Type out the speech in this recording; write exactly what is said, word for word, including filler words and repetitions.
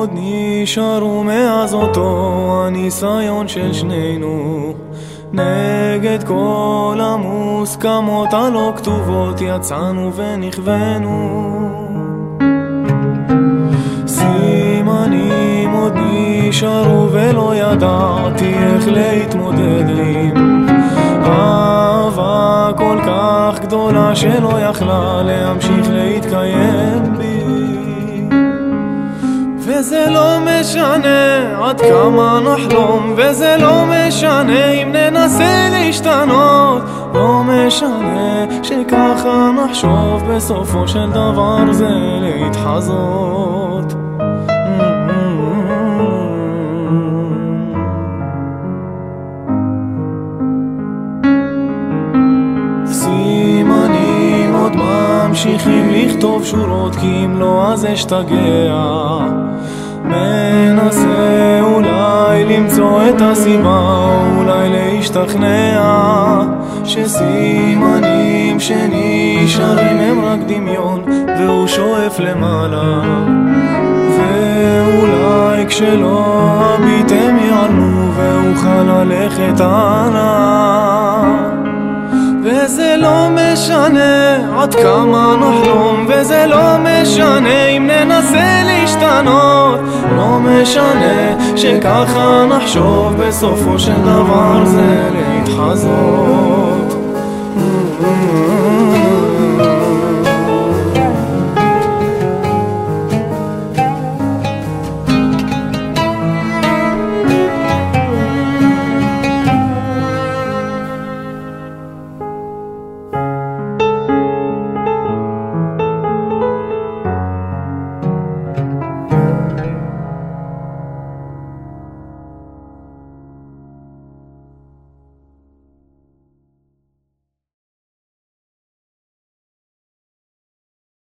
עוד נשארו מאז אותו הניסיון של שנינו, נגד כל המוסכמות הלא כתובות יצאנו ונכוונו. סימנים עוד נשארו ולא ידעתי איך להתמודד עם אהבה כל כך גדולה שלא יכלה להמשיך להתקיים בי. וזה לא משנה עד כמה נחלום, וזה לא משנה אם ננסה להשתנות, לא משנה שככה נחשוב, בסופו של דבר זה להתחזות. סימנים עוד ממשיכים לכתוב שורות, כי אם לא אז אשתגע, מנסה אולי למצוא את הסיבה, אולי להשתכנע שסימנים שנשארים הם רק דמיון והוא שואף למעלה, ואולי כשלא אביט הם ייעלמו ואוכל ללכת הלאה. וזה לא משנה עד כמה נחלום, וזה לא משנה אם ננסה להשתנות, לא משנה שככה נחשוב, בסופו של דבר זה להתחזות.